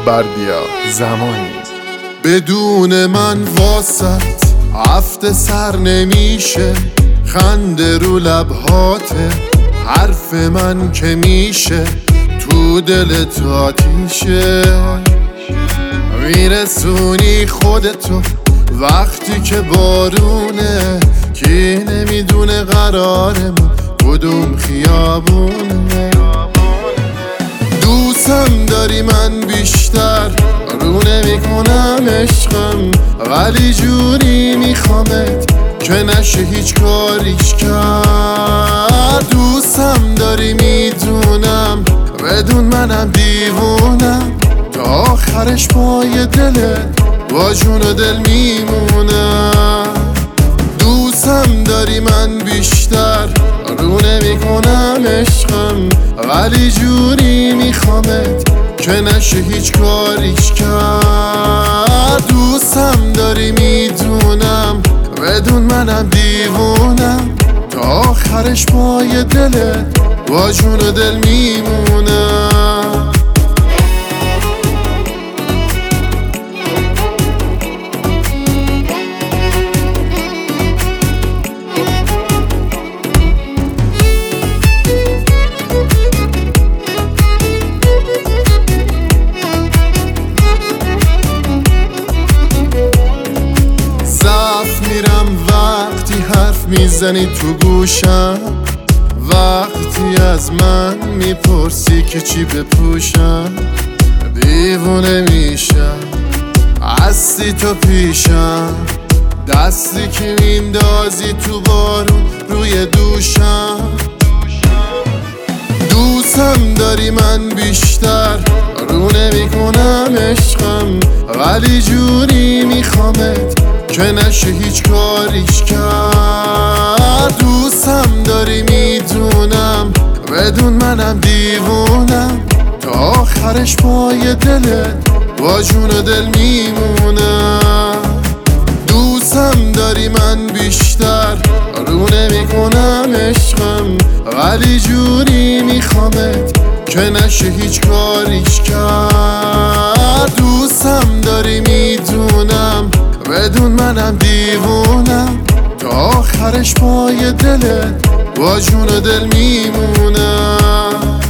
بردیا زمانی. بدون من واسط هفته سر نمیشه، خنده رو لبهاته، حرف من که میشه تو دلت آتیشه. میرسونی خودتو وقتی که بارونه، کی نمیدونه قرارمون کدوم خیابونه. دوستم داری من بیشتر، رو نمیکنم عشقم، ولی جوری میخوامت که نشه هیچ کاریش کرد. دوستم داری میدونم، بدون منم دیوونم، تا آخرش پای دلت با جون و دل میمونم. دوستم داری من بیشتر، رو نمیکنم عشقم، ولی جوری میخوامت که نشه هیچ کاریش کرد. دوستم داری میدونم، بدون منم دیوونم، تا آخرش پای دلت با جون و دل میمونم. میرم وقتی حرف میزنی تو گوشم، وقتی از من میپرسی که چی بپوشم. دیوونه میشم هستی تو پیشم، دستی که میندازی تو بارون روی دوشم. دوستم داری من بیشتر، رو نمیکنم عشقم، ولی جوری میخوامت که نشه هیچ کاریش کرد. دوستم داری میدونم، بدون منم دیوونم، تا آخرش پای دلت با جون و دل میمونم. دوستم داری من بیشتر، رو نمیکنم عشقم، ولی جوری میخوامت که نشه هیچ کاریش کرد. دوستم داری میدونم، بدون منم دیوونم، تا آخرش پای دلت با جون و دل میمونم.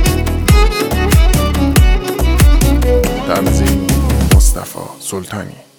تنظیم مصطفی سلطانی.